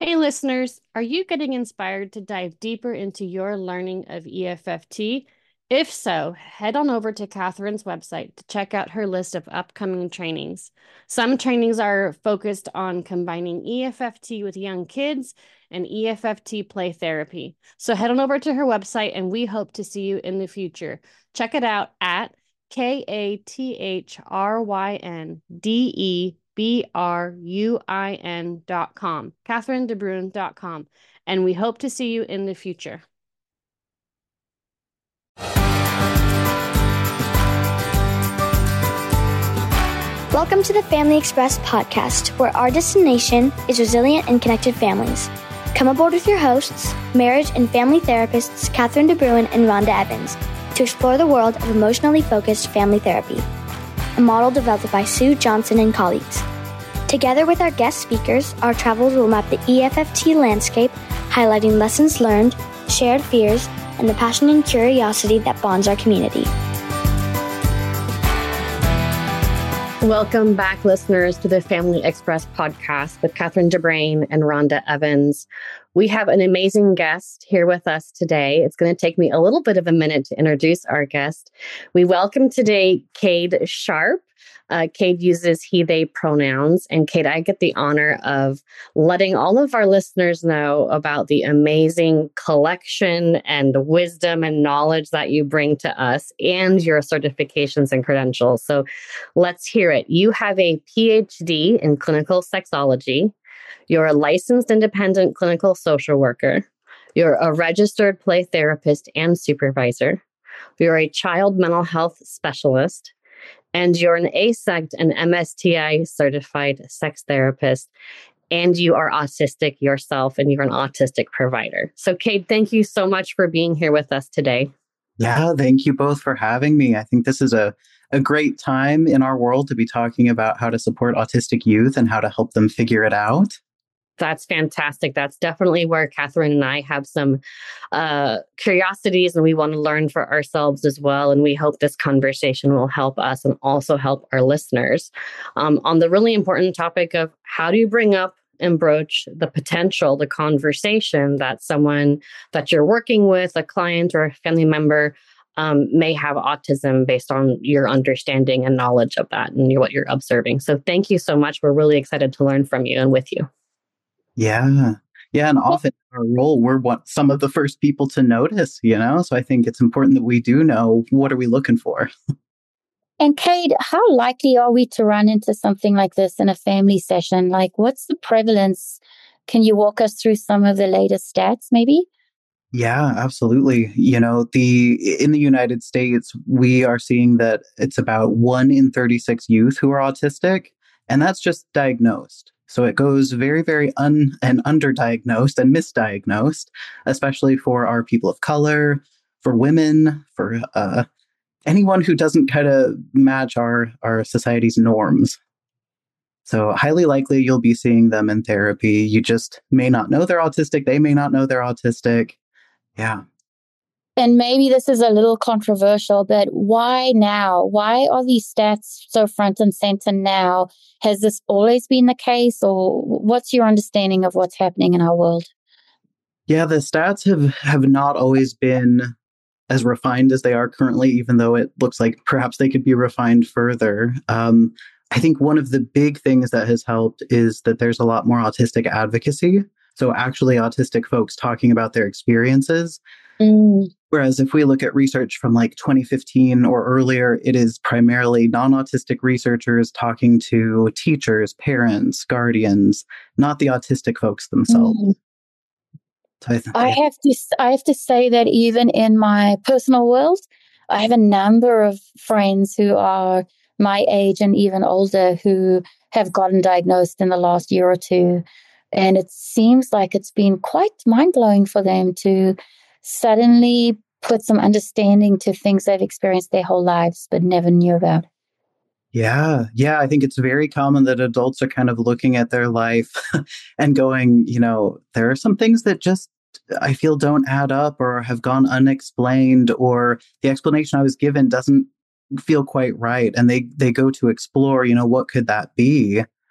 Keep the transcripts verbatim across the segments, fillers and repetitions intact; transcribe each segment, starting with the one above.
Hey, listeners, are you getting inspired to dive deeper into your learning of E F F T? If so, head on over to Catherine's website to check out her list of upcoming trainings. Some trainings are focused on combining E F F T with young kids and E F F T play therapy. So head on over to her website and we hope to see you in the future. Check it out at K A T H R Y N D E B R U I N dot com, Catherine de Bruin dot com, and we hope to see you in the future. Welcome to the Family Express podcast, where our destination is resilient and connected families. Come aboard with your hosts, marriage and family therapists Catherine de Bruin and Rhonda Evans, to explore the world of emotionally focused family therapy, a model developed by Sue Johnson and colleagues. Together with our guest speakers, our travels will map the E F F T landscape, highlighting lessons learned, shared fears, and the passion and curiosity that bonds our community. Welcome back, listeners, to the Family Express podcast with Catherine de Bruin and Rhonda Evans. We have an amazing guest here with us today. It's going to take me a little bit of a minute to introduce our guest. We welcome today Cade Sharp. Uh, Cade uses he, they pronouns. And Cade, I get the honor of letting all of our listeners know about the amazing collection and wisdom and knowledge that you bring to us and your certifications and credentials. So let's hear it. You have a P H D in clinical sexology. You're a licensed independent clinical social worker. You're a registered play therapist and supervisor. You're a child mental health specialist. And you're an A S E C T and M S T I certified sex therapist. And you are autistic yourself, and you're an autistic provider. So, Cade, thank you so much for being here with us today. Yeah, thank you both for having me. I think this is a, a great time in our world to be talking about how to support autistic youth and how to help them figure it out. That's fantastic. That's definitely where Catherine and I have some uh, curiosities, and we want to learn for ourselves as well. And we hope this conversation will help us and also help our listeners um, on the really important topic of how do you bring up and broach the potential, the conversation that someone that you're working with, a client or a family member, um, may have autism based on your understanding and knowledge of that and what you're observing. So thank you so much. We're really excited to learn from you and with you. Yeah. Yeah. And often in our role, we're what some of the first people to notice, you know? So I think it's important that we do know what are we looking for. And Cade, how likely are we to run into something like this in a family session? Like, what's the prevalence? Can you walk us through some of the latest stats, maybe? Yeah, absolutely. You know, the in the United States, we are seeing that it's about one in thirty-six youth who are autistic, and that's just diagnosed. So it goes very, very un and underdiagnosed and misdiagnosed, especially for our people of color, for women, for uh, anyone who doesn't kind of match our, our society's norms. So highly likely you'll be seeing them in therapy. You just may not know they're autistic. They may not know they're autistic. Yeah. And maybe this is a little controversial, but why now? Why are these stats so front and center now? Has this always been the case, or what's your understanding of what's happening in our world? Yeah, the stats have, have not always been as refined as they are currently, even though it looks like perhaps they could be refined further. Um, I think one of the big things that has helped is that there's a lot more autistic advocacy. So actually autistic folks talking about their experiences. Mm. Whereas if we look at research from like twenty fifteen or earlier, it is primarily non-autistic researchers talking to teachers, parents, guardians, not the autistic folks themselves. Mm. So I, th- I have to I have to say that even in my personal world, I have a number of friends who are my age and even older who have gotten diagnosed in the last year or two. And it seems like it's been quite mind-blowing for them to suddenly put some understanding to things they've experienced their whole lives but never knew about. Yeah, yeah, I think it's very common that adults are kind of looking at their life and going, you know, there are some things that just I feel don't add up or have gone unexplained, or the explanation I was given doesn't feel quite right. And they they go to explore, you know, what could that be?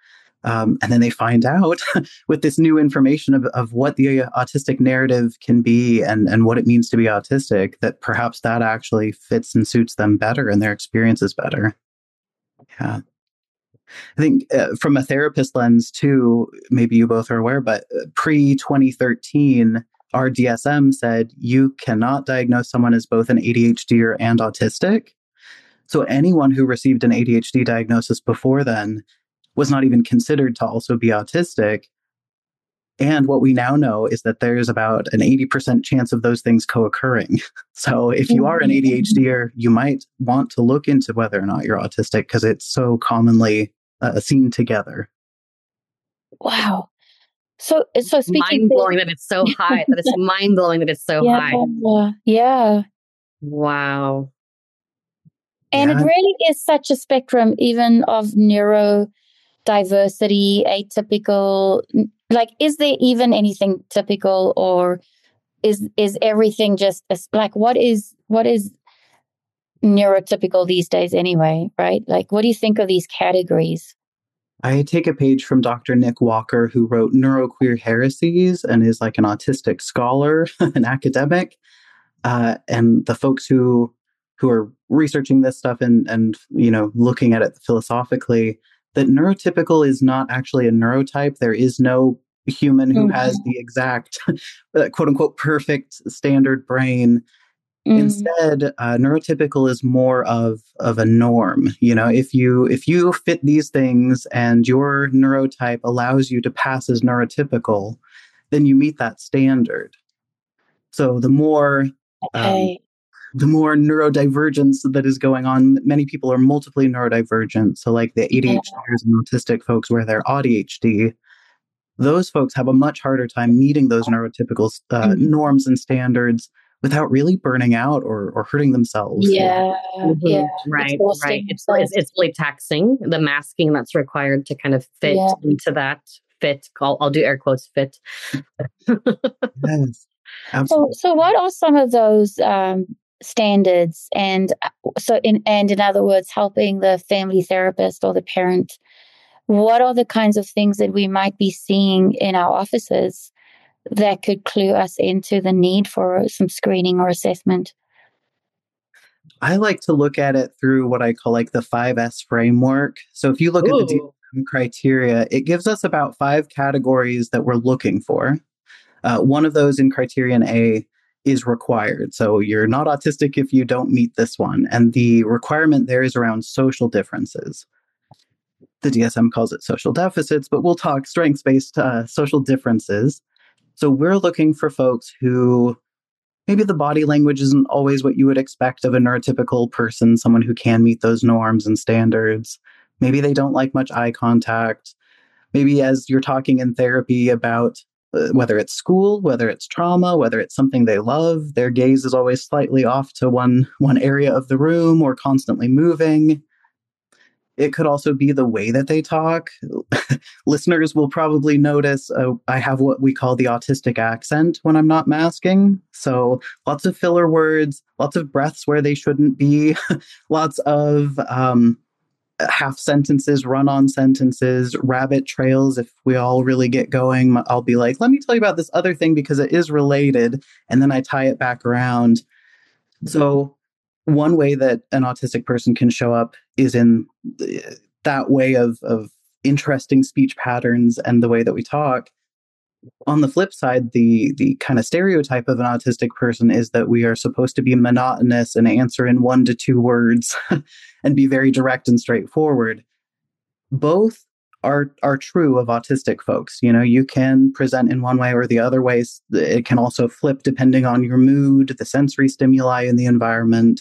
Um, and then they find out with this new information of, of what the autistic narrative can be and, and what it means to be autistic, that perhaps that actually fits and suits them better and their experience is better. Yeah. I think uh, from a therapist lens too, maybe you both are aware, but pre twenty thirteen, our D S M said you cannot diagnose someone as both an A D H D er and autistic. So anyone who received an A D H D diagnosis before then was not even considered to also be autistic. And what we now know is that there's about an eighty percent chance of those things co-occurring. So if you are an A D H D er, you might want to look into whether or not you're autistic because it's so commonly uh, seen together. Wow. So, so speaking mind blowing that it's so high. That it's mind blowing that it's so yeah, high. Yeah. Wow. And Yeah. it really is such a spectrum, even of neurodiversity, atypical. Like, is there even anything typical, or is is everything just a, like what is what is neurotypical these days anyway? Right? Like, what do you think of these categories? I take a page from Doctor Nick Walker, who wrote Neuroqueer Heresies and is like an autistic scholar, an academic, uh, and the folks who who are researching this stuff and and you know looking at it philosophically, that neurotypical is not actually a neurotype. There is no human who mm-hmm. has the exact quote unquote perfect standard brain. Mm. Instead, uh, neurotypical is more of of a norm. You know, if you if you fit these things and your neurotype allows you to pass as neurotypical, then you meet that standard. So the more okay. um, the more neurodivergence that is going on, many people are multiply neurodivergent. So like the A D H D ers yeah. and autistic folks where they're A D H D, those folks have a much harder time meeting those neurotypical uh, mm-hmm. norms and standards without really burning out or, or hurting themselves. Yeah, mm-hmm. yeah. Right, right. It's, it's, it's really taxing, the masking that's required to kind of fit yeah. into that fit. I'll, I'll do air quotes, fit. Yes, So, absolutely. so what are some of those um, standards? And so, in and in other words, helping the family therapist or the parent, what are the kinds of things that we might be seeing in our offices that could clue us into the need for some screening or assessment? I like to look at it through what I call like the five S framework. So if you look Ooh. at the D S M criteria, it gives us about five categories that we're looking for. Uh, one of those in criterion A is required. So you're not autistic if you don't meet this one. And the requirement there is around social differences. The D S M calls it social deficits, but we'll talk strengths-based uh, social differences. So we're looking for folks who maybe the body language isn't always what you would expect of a neurotypical person, someone who can meet those norms and standards. Maybe they don't like much eye contact. Maybe as you're talking in therapy about uh, whether it's school, whether it's trauma, whether it's something they love, their gaze is always slightly off to one, one area of the room or constantly moving. It could also be the way that they talk. Listeners will probably notice uh, I have what we call the autistic accent when I'm not masking. So lots of filler words, lots of breaths where they shouldn't be, lots of um, half sentences, run-on sentences, rabbit trails. If we all really get going, I'll be like, let me tell you about this other thing because it is related. And then I tie it back around. So one way that an autistic person can show up is in that way of, of interesting speech patterns and the way that we talk. On the flip side, the the kind of stereotype of an autistic person is that we are supposed to be monotonous and answer in one to two words and be very direct and straightforward. Both are are true of autistic folks. You know, you can present in one way or the other ways. It can also flip depending on your mood, the sensory stimuli in the environment,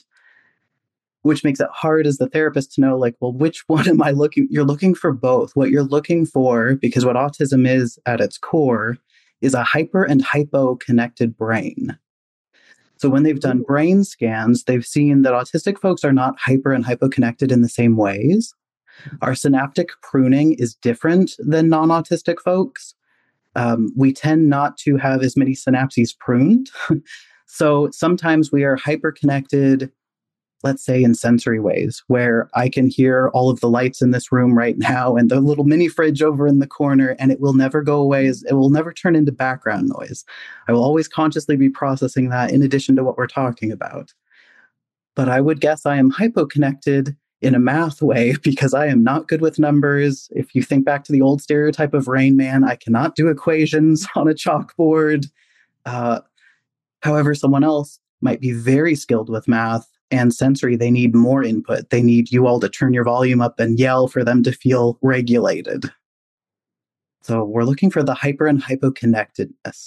which makes it hard as the therapist to know, like, well, which one am I looking? You're looking for both. What you're looking for, because what autism is at its core, is a hyper and hypo connected brain. So when they've done brain scans, they've seen that autistic folks are not hyper and hypo connected in the same ways. Our synaptic pruning is different than non-autistic folks. Um, we tend not to have as many synapses pruned. So sometimes we are hyper connected let's say in sensory ways, where I can hear all of the lights in this room right now and the little mini fridge over in the corner, and it will never go away. It will never turn into background noise. I will always consciously be processing that in addition to what we're talking about. But I would guess I am hypoconnected in a math way because I am not good with numbers. If you think back to the old stereotype of Rain Man, I cannot do equations on a chalkboard. Uh, however, someone else might be very skilled with math and sensory. They need more input. They need you all to turn your volume up and yell for them to feel regulated. So we're looking for the hyper and hypoconnectedness.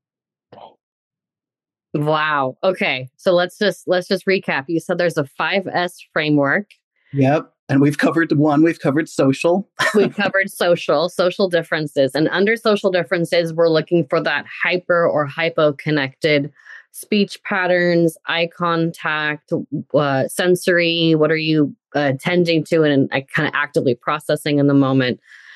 Wow. Okay. So let's just let's just recap. You said there's a five S framework. Yep. And we've covered one. We've covered social. We've covered social, social differences. And under social differences, we're looking for that hyper or hypo-connected speech patterns, eye contact, uh, sensory. What are you uh, tending to and uh, kind of actively processing in the moment?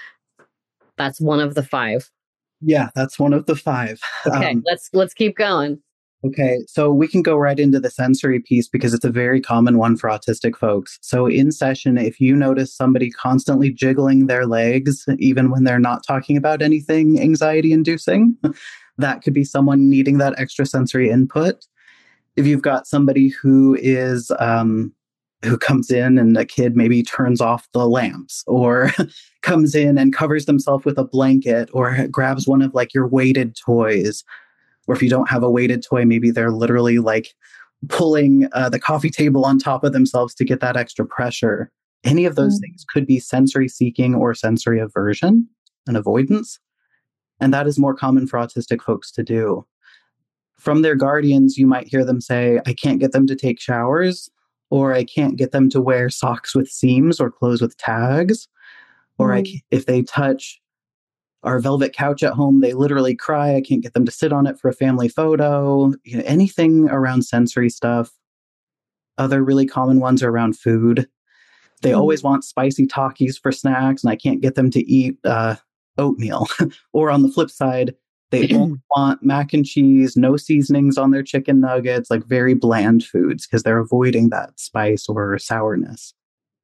That's one of the five. Yeah, that's one of the five. Okay, um, let's let's keep going. Okay, so we can go right into the sensory piece because it's a very common one for autistic folks. So in session, if you notice somebody constantly jiggling their legs, even when they're not talking about anything anxiety-inducing, that could be someone needing that extra sensory input. If you've got somebody who is um, who comes in and a kid maybe turns off the lamps or comes in and covers themselves with a blanket or grabs one of like your weighted toys. Or if you don't have a weighted toy, maybe they're literally like pulling uh, the coffee table on top of themselves to get that extra pressure. Any of those mm. things could be sensory seeking or sensory aversion and avoidance. And that is more common for autistic folks to do. From their guardians, you might hear them say, I can't get them to take showers, or I can't get them to wear socks with seams or clothes with tags, or mm. I, if they touch our velvet couch at home, they literally cry. I can't get them to sit on it for a family photo. You know, anything around sensory stuff. Other really common ones are around food. They mm. always want spicy Takis for snacks, and I can't get them to eat uh, oatmeal. Or on the flip side, they only want mac and cheese, no seasonings on their chicken nuggets, like very bland foods because they're avoiding that spice or sourness.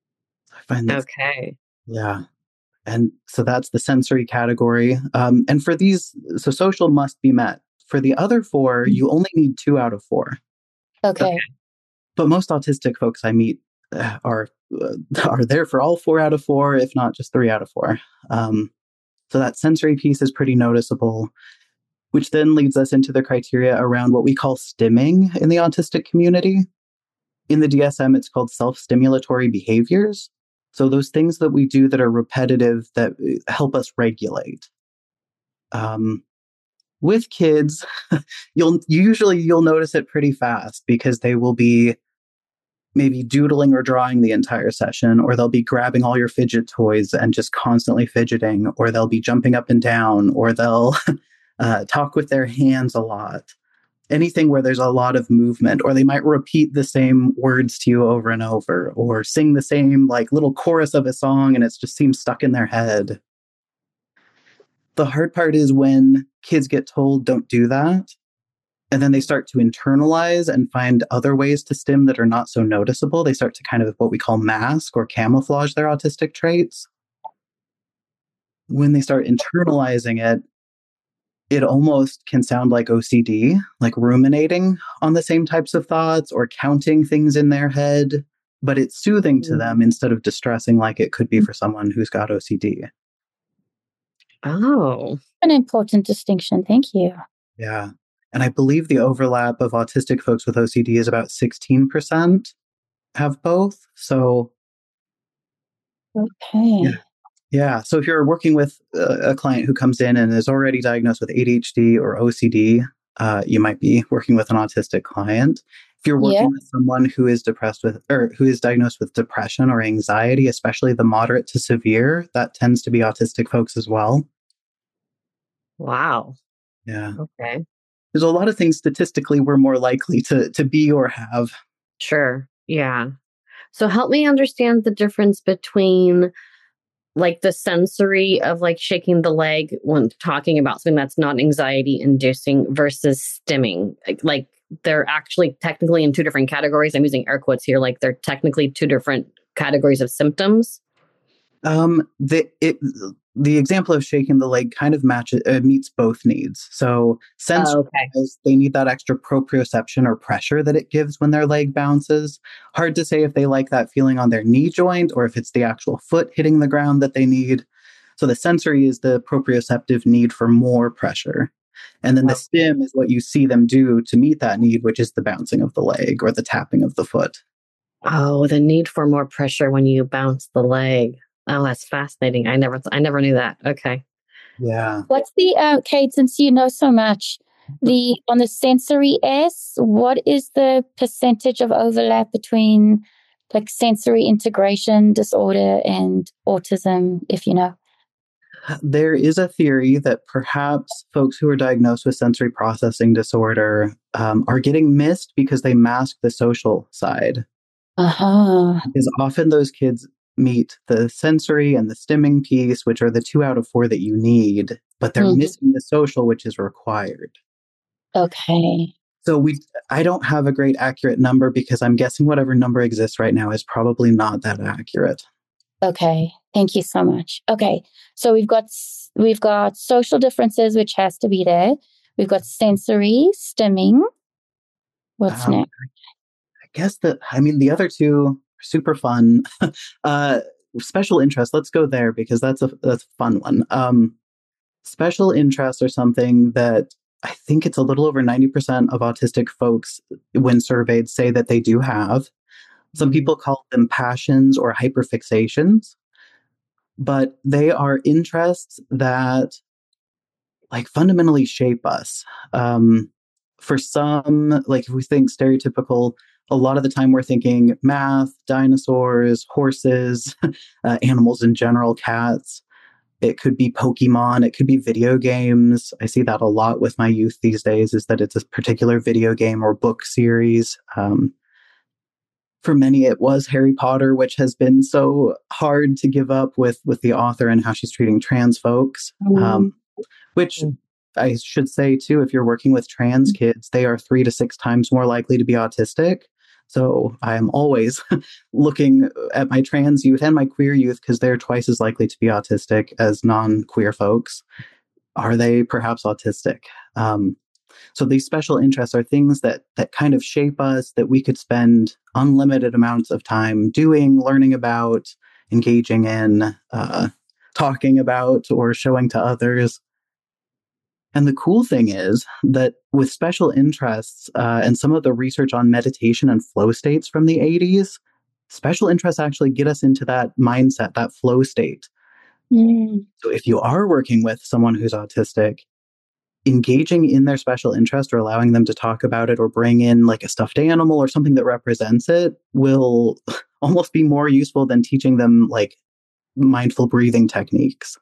I find that okay. Yeah. And so that's the sensory category. Um, and for these, so social must be met. For the other four, you only need two out of four. Okay. okay. But most autistic folks I meet uh, are uh, are there for all four out of four, if not just three out of four. Um, so that sensory piece is pretty noticeable, which then leads us into the criteria around what we call stimming in the autistic community. In the D S M, it's called self-stimulatory behaviors. So those things that we do that are repetitive that help us regulate. Um, with kids, you'll usually you'll notice it pretty fast because they will be maybe doodling or drawing the entire session, or they'll be grabbing all your fidget toys and just constantly fidgeting, or they'll be jumping up and down, or they'll uh, talk with their hands a lot. Anything where there's a lot of movement, or they might repeat the same words to you over and over, or sing the same like little chorus of a song and it just seems stuck in their head. The hard part is when kids get told don't do that, and then they start to internalize and find other ways to stim that are not so noticeable. They start to kind of what we call mask or camouflage their autistic traits. When they start internalizing it, it almost can sound like O C D, like ruminating on the same types of thoughts or counting things in their head, but it's soothing to them instead of distressing like it could be for someone who's got O C D. Oh. An important distinction. Thank you. Yeah. And I believe the overlap of autistic folks with O C D is about sixteen percent have both. So, okay. Yeah. Yeah. So if you're working with a, a client who comes in and is already diagnosed with A D H D or O C D, uh, you might be working with an autistic client. If you're working yeah. with someone who is depressed with, or who is diagnosed with depression or anxiety, especially the moderate to severe, that tends to be autistic folks as well. Wow. Yeah. Okay. There's a lot of things statistically we're more likely to to be or have. Sure. Yeah. So help me understand the difference between like the sensory of like shaking the leg when talking about something that's not anxiety inducing versus stimming. Like, like they're actually technically in two different categories. I'm using air quotes here, like they're technically two different categories of symptoms. Um, the it, the example of shaking the leg kind of matches uh, meets both needs. So sensory, Oh, okay. they need that extra proprioception or pressure that it gives when their leg bounces. Hard to say if they like that feeling on their knee joint or if it's the actual foot hitting the ground that they need. So the sensory is the proprioceptive need for more pressure. And then the stim is what you see them do to meet that need, which is the bouncing of the leg or the tapping of the foot. Oh, the need for more pressure when you bounce the leg. Oh, that's fascinating. I never, I never knew that. Okay. Yeah. What's the, uh, Kate, since you know so much, the on the sensory S, what is the percentage of overlap between like sensory integration disorder and autism, if you know? There is a theory that perhaps folks who are diagnosed with sensory processing disorder um, are getting missed because they mask the social side. Uh-huh. Because often those kids meet the sensory and the stimming piece, which are the two out of four that you need, but they're mm-hmm. missing the social, which is required. Okay. So we, I don't have a great accurate number because I'm guessing whatever number exists right now is probably not that accurate. Okay. Thank you so much. Okay. So we've got, we've got social differences, which has to be there. We've got sensory, stimming. What's um, next? I guess that, I mean, the other two are super fun. uh, special interest. Let's go there because that's a, that's a fun one. Um, special interests are something that I think it's a little over ninety percent of autistic folks, when surveyed, say that they do have. Some people call them passions or hyperfixations, but they are interests that like fundamentally shape us. Um, for some, like if we think stereotypical, a lot of the time we're thinking math, dinosaurs, horses, uh, animals in general, cats. It could be Pokemon. It could be video games. I see that a lot with my youth these days, is that it's a particular video game or book series. Um, For many, it was Harry Potter, which has been so hard to give up with, with the author and how she's treating trans folks. Mm. Um, which I should say, too, if you're working with trans kids, they are three to six times more likely to be autistic. So I am always looking at my trans youth and my queer youth because they're twice as likely to be autistic as non-queer folks. Are they perhaps autistic? Um, So these special interests are things that that kind of shape us, that we could spend unlimited amounts of time doing, learning about, engaging in, uh, talking about, or showing to others. And the cool thing is that with special interests uh, and some of the research on meditation and flow states from the eighties, special interests actually get us into that mindset, that flow state. Mm. So if you are working with someone who's autistic, engaging in their special interest or allowing them to talk about it or bring in like a stuffed animal or something that represents it will almost be more useful than teaching them like mindful breathing techniques.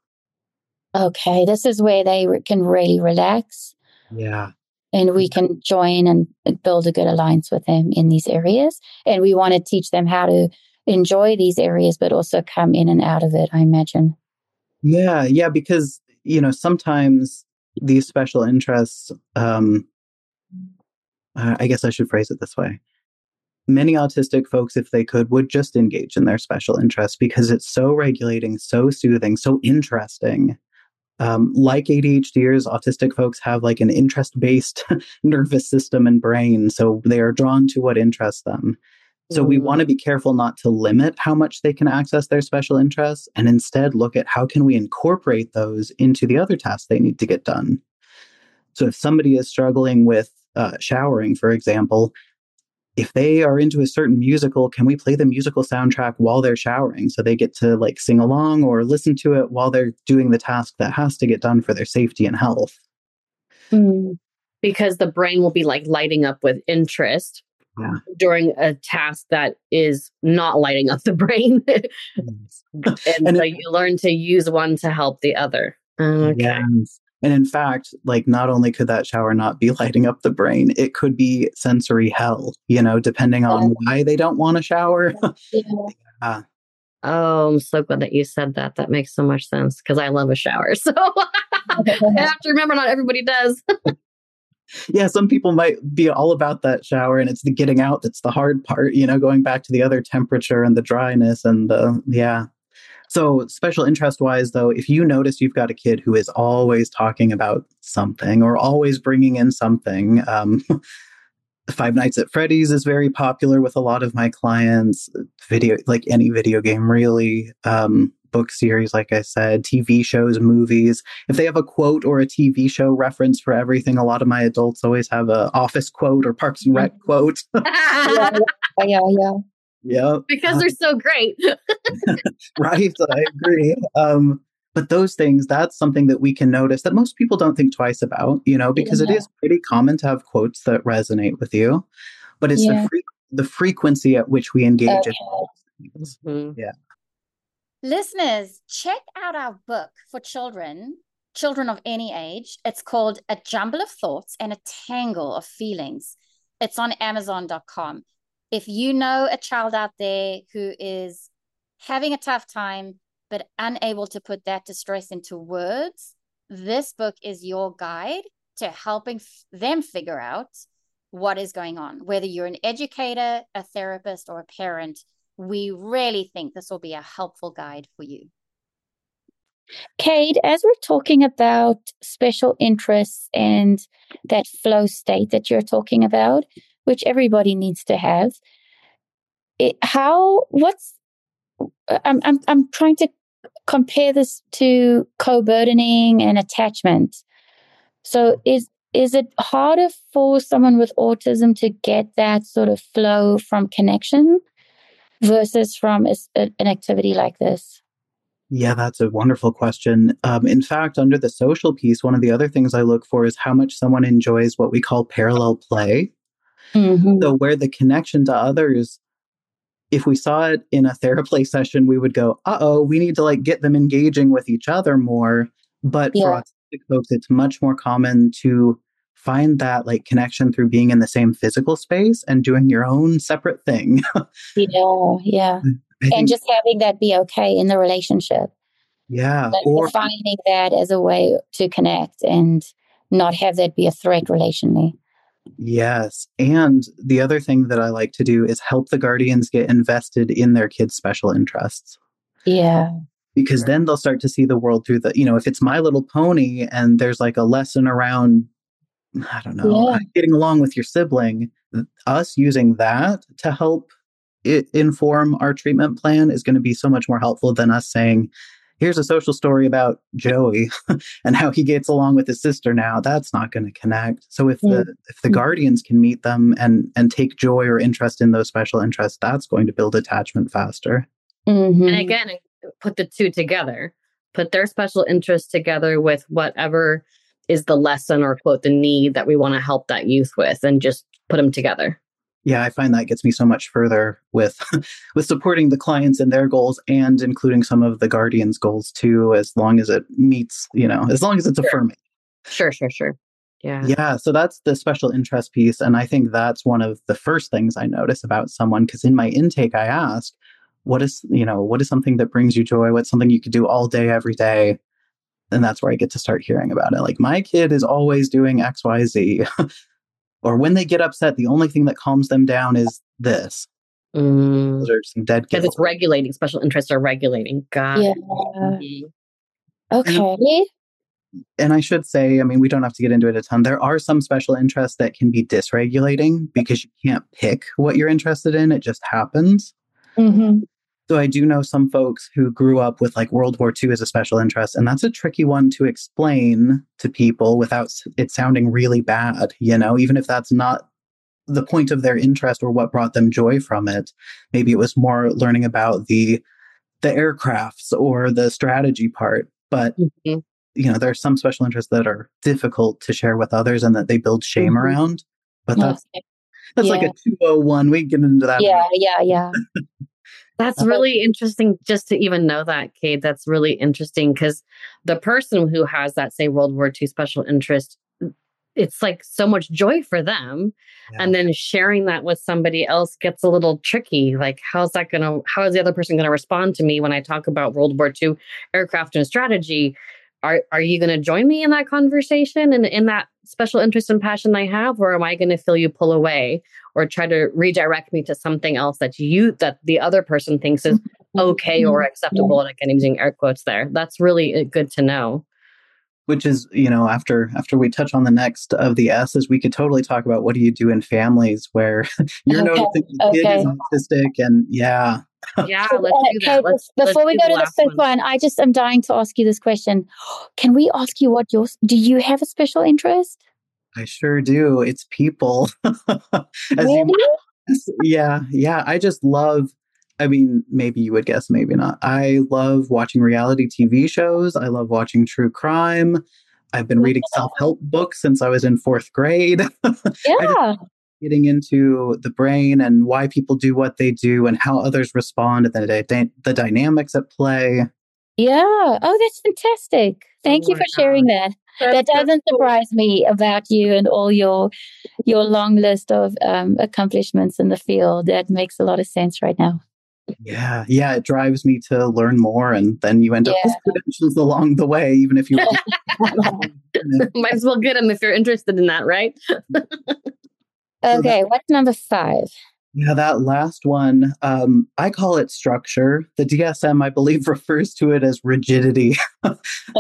Okay, this is where they re- can really relax. Yeah. And we can join and build a good alliance with them in these areas. And we want to teach them how to enjoy these areas, but also come in and out of it, I imagine. Yeah, yeah, because, you know, sometimes these special interests, um, uh, I guess I should phrase it this way. Many autistic folks, if they could, would just engage in their special interests because it's so regulating, so soothing, so interesting. Um, like ADHDers, autistic folks have like an interest-based nervous system and brain, so they are drawn to what interests them. So we want to be careful not to limit how much they can access their special interests and instead look at how can we incorporate those into the other tasks they need to get done. So if somebody is struggling with uh, showering, for example, if they are into a certain musical, can we play the musical soundtrack while they're showering so they get to like sing along or listen to it while they're doing the task that has to get done for their safety and health? Mm. Because the brain will be like lighting up with interest. Yeah. During a task that is not lighting up the brain. and, and so it, you learn to use one to help the other. Okay. Yes. And in fact, like not only could that shower not be lighting up the brain, it could be sensory hell, you know, depending on why they don't want to shower. Yeah. uh, oh, I'm so glad that you said that. That makes so much sense because I love a shower. So I have to remember not everybody does. Yeah, some people might be all about that shower, and it's the getting out that's the hard part, you know, going back to the other temperature and the dryness and the, yeah. So, special interest wise, though, if you notice you've got a kid who is always talking about something or always bringing in something, um, Five Nights at Freddy's is very popular with a lot of my clients. Video, like any video game, really. Um, book series, like I said, T V shows, movies. If they have a quote or a T V show reference for everything, a lot of my adults always have a Office quote or Parks and Rec quote. yeah, yeah, yeah. Yeah. Because they're so great. Right. I agree. Um, but those things, that's something that we can notice that most people don't think twice about, you know, because yeah. it is pretty common to have quotes that resonate with you, but it's yeah. the, fre- the frequency at which we engage okay. in things. Mm-hmm. Yeah. Listeners, check out our book for children, children of any age. It's called A Jumble of Thoughts and a Tangle of Feelings. It's on amazon dot com. If you know a child out there who is having a tough time, but unable to put that distress into words, this book is your guide to helping f- them figure out what is going on. Whether you're an educator, a therapist, or a parent, we really think this will be a helpful guide for you. Kate, as we're talking about special interests and that flow state that you're talking about, which everybody needs to have, it, how, what's, I'm, I'm, I'm trying to compare this to co-burdening and attachment. So is, is it harder for someone with autism to get that sort of flow from connection versus from a, an activity like this? Yeah, that's a wonderful question. Um, in fact, under the social piece, one of the other things I look for is how much someone enjoys what we call parallel play. Mm-hmm. So where the connection to others, if we saw it in a therapy session, we would go, uh-oh, we need to like get them engaging with each other more. But yeah. for autistic folks, it's much more common to find that like connection through being in the same physical space and doing your own separate thing. yeah, yeah. Think, and just having that be okay in the relationship. Yeah. Like or defining that as a way to connect and not have that be a threat relationally. Yes. And the other thing that I like to do is help the guardians get invested in their kids' special interests. Yeah. Because then they'll start to see the world through the, you know, if it's My Little Pony and there's like a lesson around, I don't know, yeah. getting along with your sibling, us using that to help it inform our treatment plan is going to be so much more helpful than us saying, here's a social story about Joey and how he gets along with his sister now. That's not going to connect. So if mm-hmm. the if the guardians can meet them and and take joy or interest in those special interests, that's going to build attachment faster. Mm-hmm. And again, put the two together, put their special interest together with whatever is the lesson or quote, the need that we want to help that youth with, and just put them together. Yeah, I find that gets me so much further with with supporting the clients and their goals and including some of the guardians' goals too, as long as it meets, you know, as long as it's sure. affirming. Sure, sure, sure. Yeah. Yeah. So that's the special interest piece. And I think that's one of the first things I notice about someone, because in my intake, I ask, what is, you know, what is something that brings you joy? What's something you could do all day, every day? And that's where I get to start hearing about it. Like, my kid is always doing X, Y, Z. Or when they get upset, the only thing that calms them down is this. Mm. Those are some dead kids. Because it's regulating. Special interests are regulating. God. Yeah. Mm-hmm. Okay. And, and I should say, I mean, we don't have to get into it a ton. There are some special interests that can be dysregulating because you can't pick what you're interested in. It just happens. Mm-hmm. So I do know some folks who grew up with like World War Two as a special interest, and that's a tricky one to explain to people without it sounding really bad, you know, even if that's not the point of their interest or what brought them joy from it. Maybe it was more learning about the the aircrafts or the strategy part. But, mm-hmm. you know, there are some special interests that are difficult to share with others and that they build shame mm-hmm. around. But that's, okay. that's yeah. like a two oh one. We can get into that. Yeah, yeah, yeah. That's really interesting just to even know that, Kate. That's really interesting because the person who has that, say, World War Two special interest, it's like so much joy for them. Yeah. And then sharing that with somebody else gets a little tricky. Like, how's that going to, how is the other person going to respond to me when I talk about World War Two aircraft and strategy? are are you going to join me in that conversation and in that special interest and passion I have, or am I going to feel you pull away or try to redirect me to something else that you that the other person thinks is okay or acceptable? And again, I'm using air quotes there. That's really good to know. Which is, you know, after after we touch on the next of the S's, we could totally talk about what do you do in families where you're okay. noticing the kid okay. is autistic, and yeah. Yeah, let's do that. Let's, Before let's we go to the fifth one. one, I just am dying to ask you this question. Can we ask you what yours? Do you have a special interest? I sure do. It's people. Really? You, yeah, yeah. I just love. I mean, maybe you would guess, maybe not. I love watching reality T V shows. I love watching true crime. I've been reading self-help books since I was in fourth grade. Yeah. Getting into the brain and why people do what they do and how others respond to the, the, the dynamics at play. Yeah. Oh, that's fantastic. Thank oh you for God. sharing that. That's, that doesn't surprise cool. me about you and all your your long list of um, accomplishments in the field. That makes a lot of sense right now. Yeah. Yeah. It drives me to learn more. And then you end yeah. up with credentials along the way, even if you might as well get them if you're interested in that, right? Okay, so that, what's number five? Yeah, that last one, um, I call it structure. The D S M, I believe, refers to it as rigidity. um,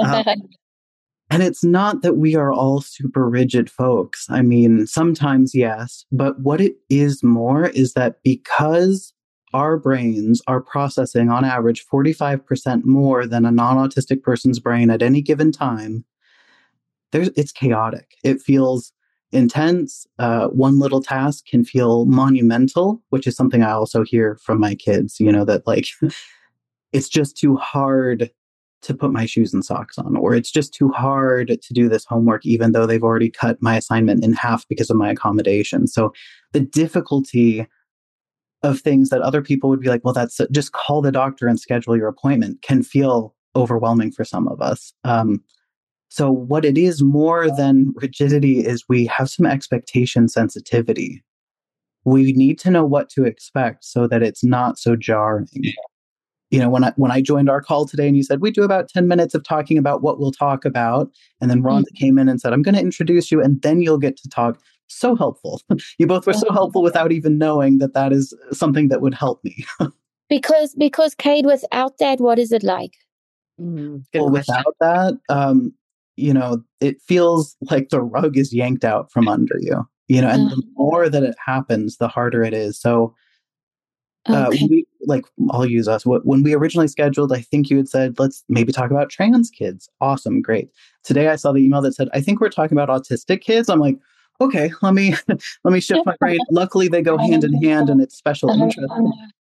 and it's not that we are all super rigid folks. I mean, sometimes, yes. But what it is more is that because our brains are processing, on average, forty-five percent more than a non-autistic person's brain at any given time, there's, it's chaotic. It feels intense. Uh, one little task can feel monumental, which is something I also hear from my kids, you know, that like, it's just too hard to put my shoes and socks on, or it's just too hard to do this homework, even though they've already cut my assignment in half because of my accommodation. So the difficulty of things that other people would be like, well, that's just call the doctor and schedule your appointment, can feel overwhelming for some of us. Um, So what it is more than rigidity is we have some expectation sensitivity. We need to know what to expect so that it's not so jarring. You know, when I when I joined our call today and you said, we do about ten minutes of talking about what we'll talk about. And then Rhonda mm-hmm. came in and said, I'm going to introduce you and then you'll get to talk. So helpful. You both were so helpful without even knowing that that is something that would help me. because, because Kate, without that, what is it like? Mm, well, without that, um, you know, it feels like the rug is yanked out from under you, you know, and uh, the more that it happens, the harder it is. So, uh, okay. we, like, I'll use us. When we originally scheduled, I think you had said, let's maybe talk about trans kids. Awesome. Great. Today, I saw the email that said, I think we're talking about autistic kids. I'm like, okay, let me, let me shift my brain. Luckily, they go hand in hand and it's special interest.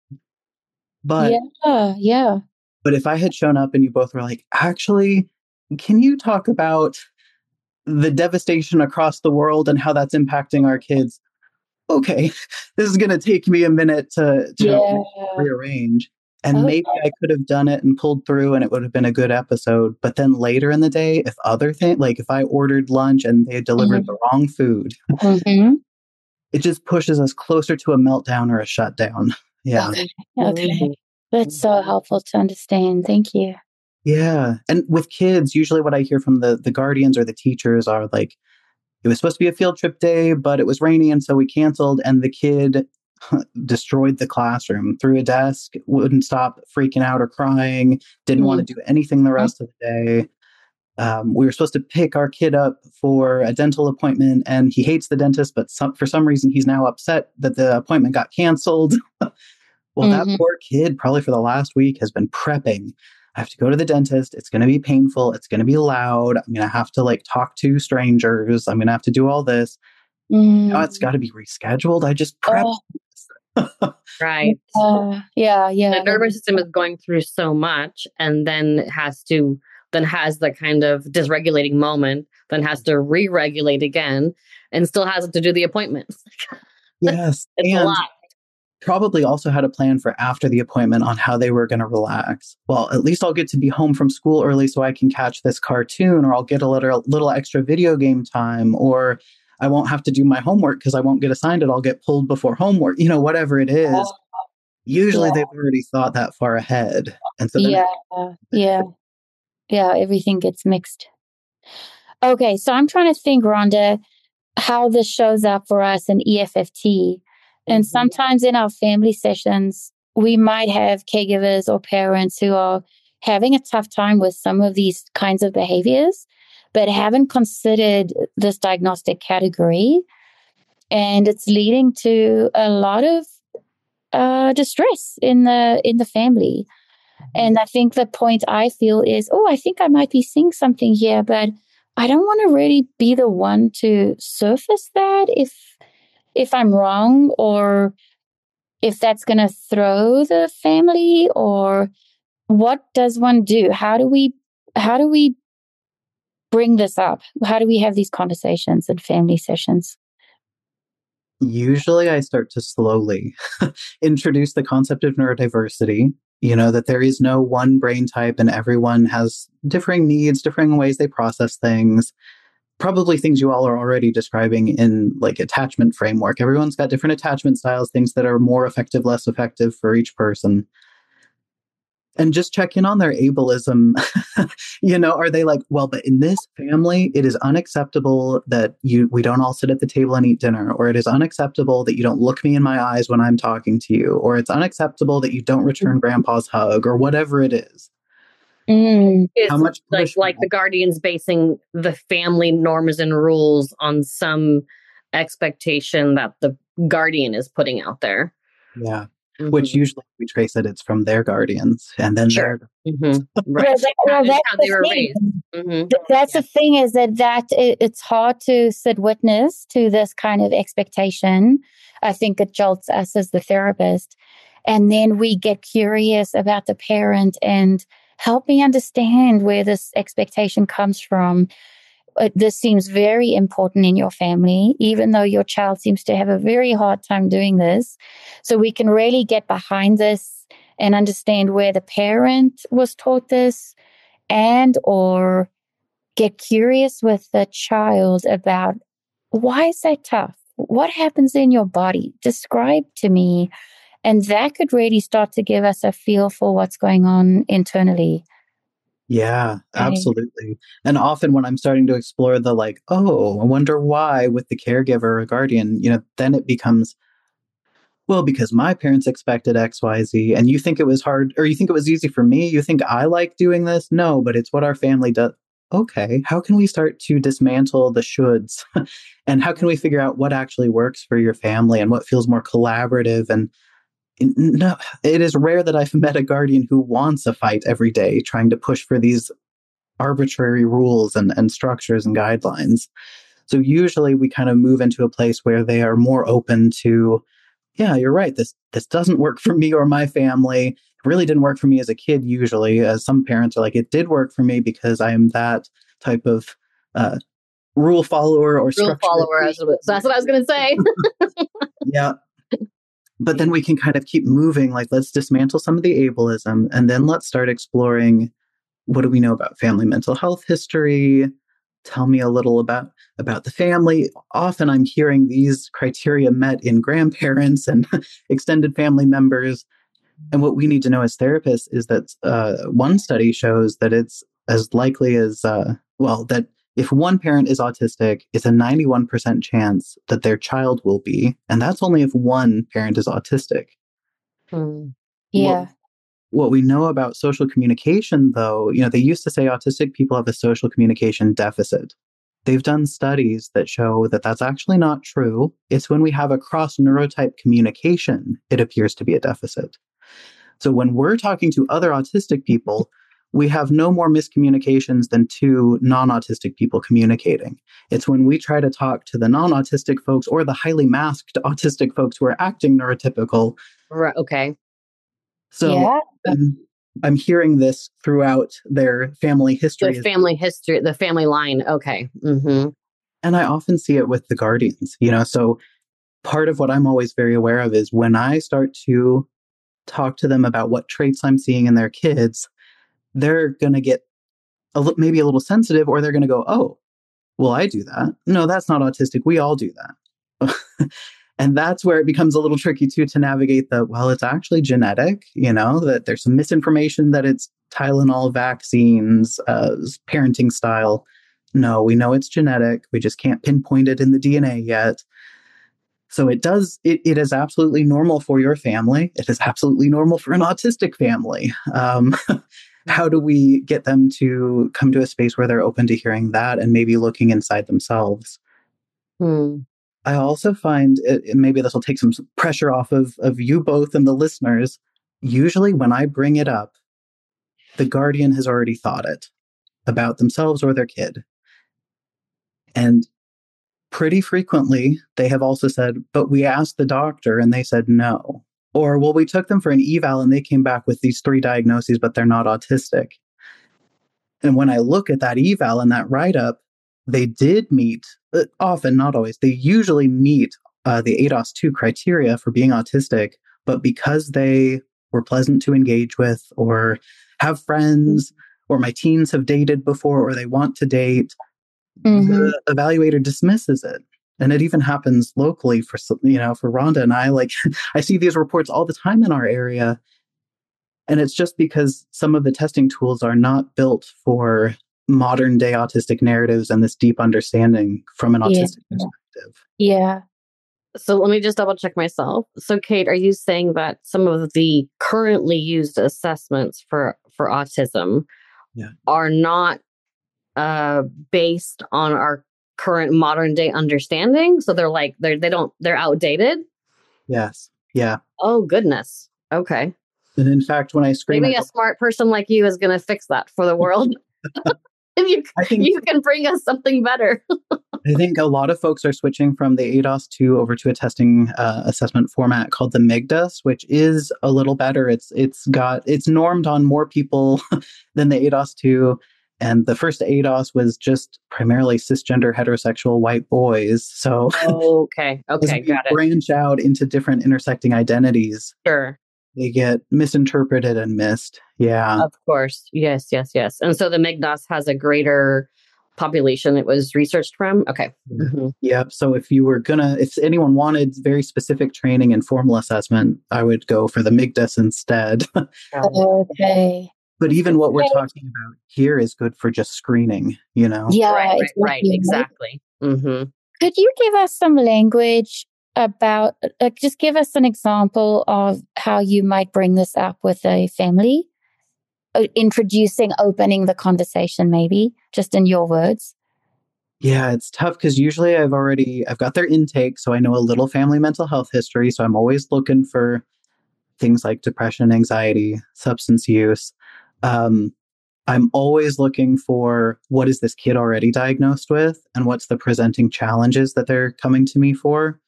But yeah, yeah. But if I had shown up and you both were like, actually, can you talk about the devastation across the world and how that's impacting our kids? Okay, this is going to take me a minute to, to yeah. rearrange. And okay. maybe I could have done it and pulled through and it would have been a good episode. But then later in the day, if other things, like if I ordered lunch and they had delivered mm-hmm. the wrong food, mm-hmm. it just pushes us closer to a meltdown or a shutdown. Yeah. Okay. okay. That's so helpful to understand. Thank you. Yeah. And with kids, usually what I hear from the, the guardians or the teachers are like, it was supposed to be a field trip day, but it was rainy. And so we canceled. And the kid destroyed the classroom, threw a desk, wouldn't stop freaking out or crying, didn't mm-hmm. want to do anything the rest of the day. Um, we were supposed to pick our kid up for a dental appointment and he hates the dentist, but some, for some reason he's now upset that the appointment got canceled. Well, mm-hmm. that poor kid probably for the last week has been prepping. I have to go to the dentist. It's going to be painful. It's going to be loud. I'm going to have to like talk to strangers. I'm going to have to do all this. Mm. Now it's got to be rescheduled. I just prep. Oh. Right. Uh, yeah, yeah. The nervous system is going through so much and then it has to, then has the kind of dysregulating moment, then has to re-regulate again and still has to do the appointment. Yes. It's and a lot. Probably also had a plan for after the appointment on how they were going to relax. Well, at least I'll get to be home from school early so I can catch this cartoon, or I'll get a little, little extra video game time, or I won't have to do my homework because I won't get assigned it. I'll get pulled before homework, you know, whatever it is. Oh, usually yeah. they've already thought that far ahead. And so then yeah, yeah. Yeah, everything gets mixed. Okay, so I'm trying to think, Rhonda, how this shows up for us in E F F T. And Mhm. sometimes in our family sessions, we might have caregivers or parents who are having a tough time with some of these kinds of behaviors, but haven't considered this diagnostic category. And it's leading to a lot of uh, distress in the in the family. And I think the point I feel is, oh, I think I might be seeing something here, but I don't want to really be the one to surface that if if I'm wrong, or if that's going to throw the family, or what does one do? How do we how do we bring this up? How do we have these conversations in family sessions? Usually I start to slowly introduce the concept of neurodiversity, you know, that there is no one brain type and everyone has differing needs, differing ways they process things. Probably things you all are already describing in like attachment framework. Everyone's got different attachment styles, things that are more effective, less effective for each person. And just check in on their ableism. You know, are they like, well, but in this family, it is unacceptable that you we don't all sit at the table and eat dinner, or it is unacceptable that you don't look me in my eyes when I'm talking to you, or it's unacceptable that you don't return grandpa's hug, or whatever it is. Mm. It's How much like like the guardians basing the family norms and rules on some expectation that the guardian is putting out there. Yeah. Mhm. Which usually we trace it, it's from their guardians and then Sure. their Mhm. Right. Well, that- well, That is that's how they the were thing. raised. Mhm. Th- That's Yeah. the thing, is that that it, it's hard to sit witness to this kind of expectation. I think it jolts us as the therapist. And then we get curious about the parent and help me understand where this expectation comes from. Uh, This seems very important in your family, even though your child seems to have a very hard time doing this. So we can really get behind this and understand where the parent was taught this, and or get curious with the child about, why is that tough? What happens in your body? Describe to me. And that could really start to give us a feel for what's going on internally. Yeah, Okay. absolutely. And often when I'm starting to explore the like, oh, I wonder why with the caregiver or guardian, you know, then it becomes, well, because my parents expected X, Y, Z, and you think it was hard, or you think it was easy for me. You think I like doing this? No, but it's what our family does. Okay, how can we start to dismantle the shoulds? And how can we figure out what actually works for your family and what feels more collaborative? And no, it is rare that I've met a guardian who wants a fight every day, trying to push for these arbitrary rules and, and structures and guidelines. So usually we kind of move into a place where they are more open to, yeah, you're right. This this doesn't work for me or my family. It really didn't work for me as a kid, usually. As some parents are like, it did work for me because I am that type of uh, rule follower or Rule structure. follower. As so that's what I was going to say. Yeah. But then we can kind of keep moving, like, let's dismantle some of the ableism, and then let's start exploring, what do we know about family mental health history? Tell me a little about, about the family. Often I'm hearing these criteria met in grandparents and extended family members. And what we need to know as therapists is that uh, one study shows that it's as likely as, uh, well, that if one parent is autistic, it's a ninety-one percent chance that their child will be. And that's only if one parent is autistic. Hmm. Yeah. What, what we know about social communication, though, you know, they used to say autistic people have a social communication deficit. They've done studies that show that that's actually not true. It's when we have a cross neurotype communication, it appears to be a deficit. So when we're talking to other autistic people, we have no more miscommunications than two non-autistic people communicating. It's when we try to talk to the non-autistic folks or the highly masked autistic folks who are acting neurotypical. Right. Okay. So Yeah. I'm, I'm hearing this throughout their family history. The family history, the family line. Okay. Mm-hmm. And I often see it with the guardians, you know, so part of what I'm always very aware of is when I start to talk to them about what traits I'm seeing in their kids, they're going to get a li- maybe a little sensitive, or they're going to go, oh, well, I do that. No, that's not autistic. We all do that. And that's where it becomes a little tricky too, to navigate the, well, it's actually genetic, you know, that there's some misinformation that it's Tylenol vaccines, uh, parenting style. No, we know it's genetic. We just can't pinpoint it in the D N A yet. So it does, it, it is absolutely normal for your family. It is absolutely normal for an autistic family. Um, how do we get them to come to a space where they're open to hearing that and maybe looking inside themselves? Hmm. I also find, it, maybe this will take some pressure off of, of you both and the listeners. Usually when I bring it up, the guardian has already thought it about themselves or their kid. And pretty frequently, they have also said, but we asked the doctor and they said no. Or, well, we took them for an eval and they came back with these three diagnoses, but they're not autistic. And when I look at that eval and that write-up, they did meet, uh, often, not always, they usually meet uh, the A D O S two criteria for being autistic, but because they were pleasant to engage with or have friends, or my teens have dated before, or they want to date, mm-hmm. the evaluator dismisses it. And it even happens locally for, you know, for Rhonda and I. Like, I see these reports all the time in our area. And it's just because some of the testing tools are not built for modern day autistic narratives and this deep understanding from an autistic yeah. perspective. Yeah. So let me just double check myself. So Kate, are you saying that some of the currently used assessments for, for autism yeah. are not uh, based on our current modern day understanding? So they're like, they're, they don't, they're outdated? Yes. Yeah. Oh, goodness. Okay. And in fact, when I scream, maybe a smart person like you is going to fix that for the world. If you, I think, you can bring us something better. I think a lot of folks are switching from the A D O S two over to a testing uh, assessment format called the M I G D U S, which is a little better. It's it's got it's normed on more people than the A D O S two. And the first A D O S was just primarily cisgender heterosexual white boys. So okay, okay, got it. Branch out into different intersecting identities. Sure. They get misinterpreted and missed. Yeah. Of course. Yes, yes, yes. And so the M I G D U S has a greater population it was researched from? Okay. Mm-hmm. Yep. So if you were going to, if anyone wanted very specific training and formal assessment, I would go for the M I G D U S instead. Okay. But even what we're talking about here is good for just screening, you know? Yeah, right, right, right. Exactly. Mm-hmm. Could you give us some language about, like, just give us an example of how you might bring this up with a family? Uh, introducing, opening the conversation, maybe, just in your words. Yeah, it's tough because usually I've already, I've got their intake, so I know a little family mental health history. So I'm always looking for things like depression, anxiety, substance use. Um, I'm always looking for what is this kid already diagnosed with and what's the presenting challenges that they're coming to me for.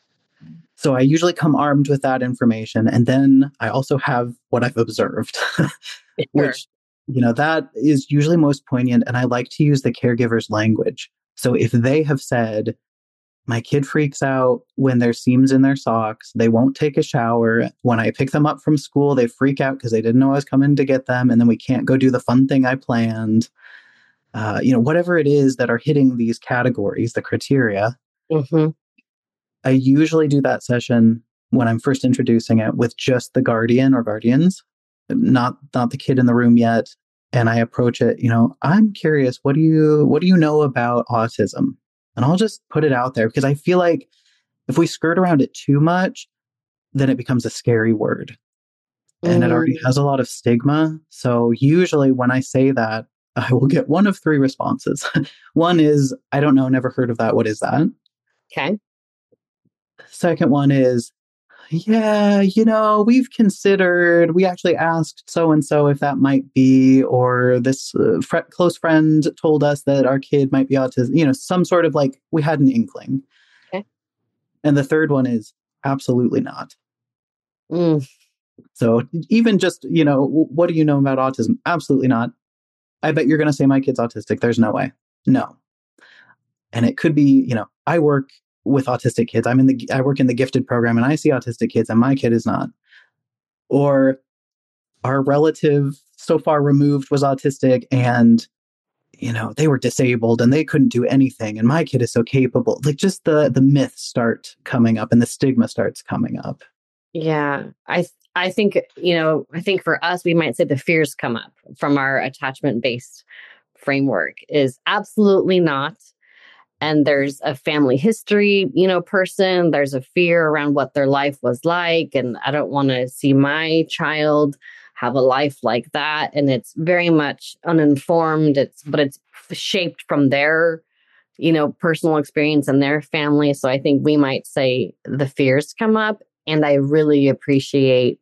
So I usually come armed with that information. And then I also have what I've observed, which, you know, that is usually most poignant. And I like to use the caregiver's language. So if they have said, my kid freaks out when there's seams in their socks, they won't take a shower. When I pick them up from school, they freak out because they didn't know I was coming to get them. And then we can't go do the fun thing I planned. Uh, you know, whatever it is that are hitting these categories, the criteria. Mm-hmm. I usually do that session when I'm first introducing it with just the guardian or guardians, not not the kid in the room yet. And I approach it, you know, I'm curious, what do you what do you know about autism? And I'll just put it out there because I feel like if we skirt around it too much, then it becomes a scary word. And mm. it already has a lot of stigma. So usually when I say that, I will get one of three responses. One is, I don't know, never heard of that. What is that? Okay. Second one is, yeah, you know, we've considered, we actually asked so-and-so if that might be, or this uh, fr- close friend told us that our kid might be autistic, you know, some sort of like, we had an inkling. Okay. And the third one is absolutely not. Mm. So even just, you know, what do you know about autism? Absolutely not. I bet you're going to say my kid's autistic. There's no way. No. And it could be, you know, I work with autistic kids. I'm in the, I work in the gifted program and I see autistic kids and my kid is not. Or our relative so far removed was autistic and you know, they were disabled and they couldn't do anything. And my kid is so capable. Like just the, the myths start coming up and the stigma starts coming up. Yeah. I, I think, you know, I think for us, we might say the fears come up from our attachment based framework is absolutely not. And there's a family history, you know, person, there's a fear around what their life was like. And I don't want to see my child have a life like that. And it's very much uninformed. It's, but it's shaped from their, you know, personal experience and their family. So I think we might say the fears come up. And I really appreciate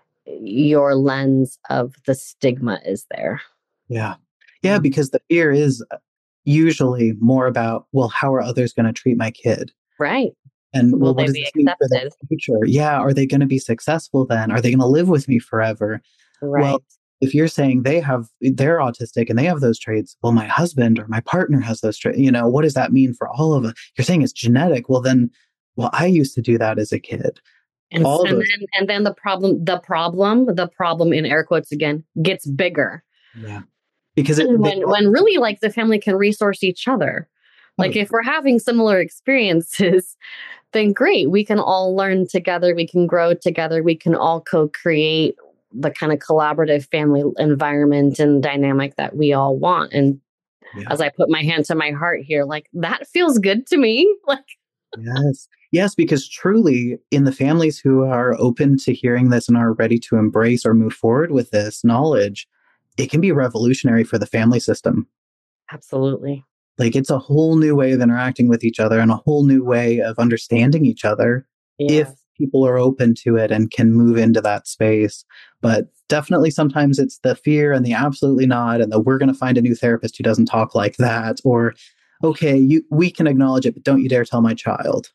your lens of the stigma is there. Yeah. Yeah. Because the fear is usually more about, well, how are others going to treat my kid? Right. And Will well, what they does be this mean for their accepted? future? Yeah. Are they going to be successful then? Are they going to live with me forever? Right. Well, if you're saying they have, they're autistic and they have those traits, well, my husband or my partner has those traits, you know, what does that mean for all of us? You're saying it's genetic. Well, then, well, I used to do that as a kid. And, all and those, then and then the problem, the problem, the problem in air quotes again gets bigger. yeah. Because it, when, they, when really like the family can resource each other. Like if we're having similar experiences, then great. We can all learn together. We can grow together. We can all co-create the kind of collaborative family environment and dynamic that we all want. And yeah. As I put my hand to my heart here, like that feels good to me. Like, yes. Yes, because truly in the families who are open to hearing this and are ready to embrace or move forward with this knowledge, it can be revolutionary for the family system. Absolutely. Like it's a whole new way of interacting with each other and a whole new way of understanding each other yes. if people are open to it and can move into that space. But definitely sometimes it's the fear and the absolutely not, and the we're going to find a new therapist who doesn't talk like that, or okay, you we can acknowledge it, but don't you dare tell my child.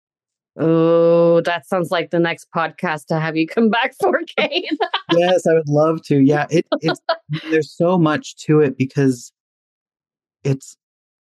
Oh, that sounds like the next podcast to have you come back for, Kate. Yes, I would love to. Yeah, it, it's there's so much to it because it's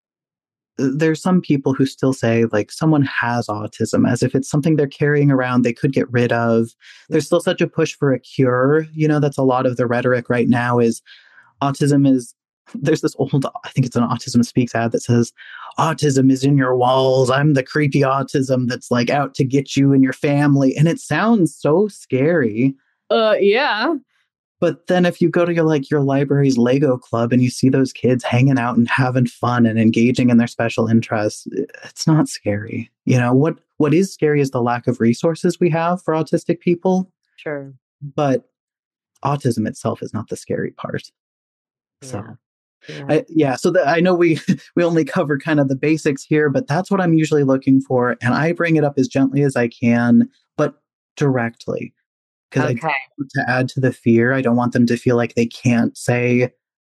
there's some people who still say like someone has autism as if it's something they're carrying around they could get rid of. There's still such a push for a cure. You know, that's a lot of the rhetoric right now is autism is, there's this old, I think it's an Autism Speaks ad that says, autism is in your walls. I'm the creepy autism that's like out to get you and your family. And it sounds so scary. Uh, yeah. But then if you go to your like your library's Lego club and you see those kids hanging out and having fun and engaging in their special interests, it's not scary. You know, what what is scary is the lack of resources we have for autistic people. Sure. But autism itself is not the scary part. So yeah. Yeah. I, yeah, so the, I know we we only cover kind of the basics here, but that's what I'm usually looking for. And I bring it up as gently as I can, but directly. Because okay. I don't want to add to the fear. I don't want them to feel like they can't say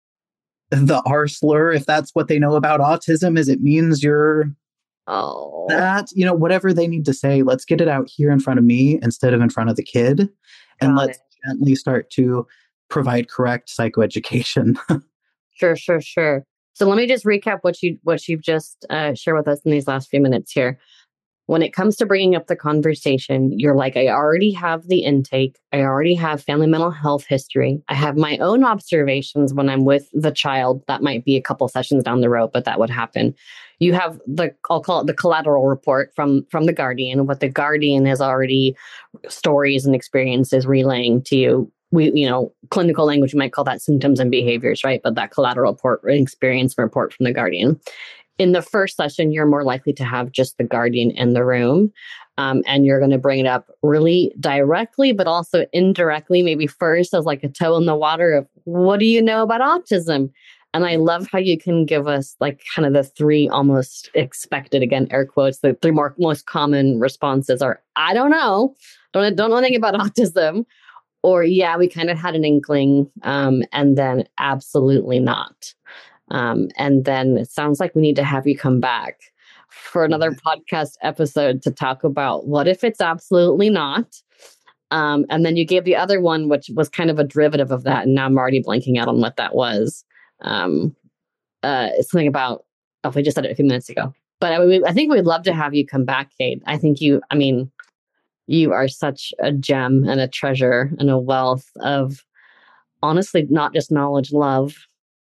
the R slur if that's what they know about autism is it means you're oh. that, you know, whatever they need to say, let's get it out here in front of me instead of in front of the kid. And Got let's it. gently start to provide correct psychoeducation. Sure, sure, sure. So let me just recap what you what you've just uh, shared with us in these last few minutes here. When it comes to bringing up the conversation, you're like, I already have the intake. I already have family mental health history. I have my own observations when I'm with the child. That might be a couple sessions down the road, but that would happen. You have the, I'll call it the collateral report from, from the guardian, what the guardian has already stories and experiences relaying to you. We, you know, clinical language, we might call that symptoms and behaviors, right? But that collateral report, experience report from the guardian. In the first session, you're more likely to have just the guardian in the room. Um, and you're going to bring it up really directly, but also indirectly, maybe first as like a toe in the water of what do you know about autism? And I love how you can give us like kind of the three almost expected, again, air quotes, the three more most common responses are, I don't know, don't, don't know anything about autism. Or, yeah, we kind of had an inkling, um, and then absolutely not. Um, and then it sounds like we need to have you come back for another podcast episode to talk about what if it's absolutely not. Um, and then you gave the other one, which was kind of a derivative of that. And now I'm already blanking out on what that was. Um, uh, it's something about, oh, we just said it a few minutes ago. But I, I think we'd love to have you come back, Kate. I think you, I mean, you are such a gem and a treasure and a wealth of, honestly, not just knowledge, love.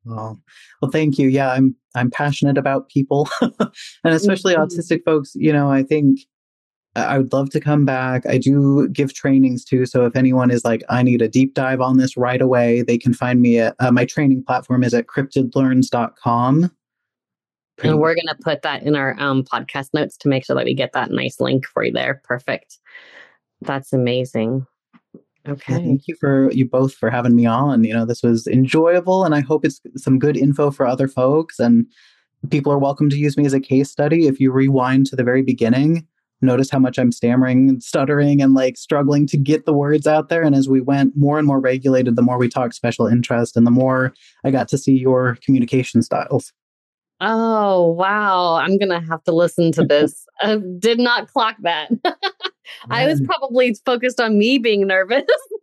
Oh, well, thank you. Yeah, I'm I'm passionate about people, and especially mm-hmm. autistic folks. You know, I think I would love to come back. I do give trainings too. So if anyone is like, I need a deep dive on this right away, they can find me at uh, my training platform is at cryptid learns dot com. Pretty and we're going to put that in our um, podcast notes to make sure that we get that nice link for you there. Perfect. That's amazing. Okay. Yeah, thank you for you both for having me on. You know, this was enjoyable, and I hope it's some good info for other folks. And people are welcome to use me as a case study. If you rewind to the very beginning, notice how much I'm stammering and stuttering and like struggling to get the words out there. And as we went more and more regulated, the more we talked special interest, and the more I got to see your communication styles. Oh, wow. I'm going to have to listen to this. I did not clock that. I was probably focused on me being nervous.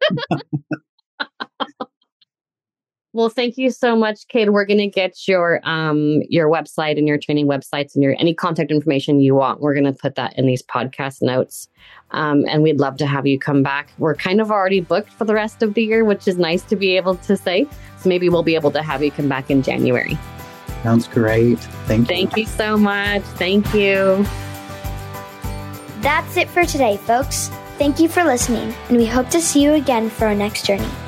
Well, thank you so much, Kate. We're going to get your um your website and your training websites and your any contact information you want. We're going to put that in these podcast notes. Um, and we'd love to have you come back. We're kind of already booked for the rest of the year, which is nice to be able to say. So maybe we'll be able to have you come back in January. Sounds great. Thank you. Thank you so much. Thank you. That's it for today, folks. Thank you for listening, and we hope to see you again for our next journey.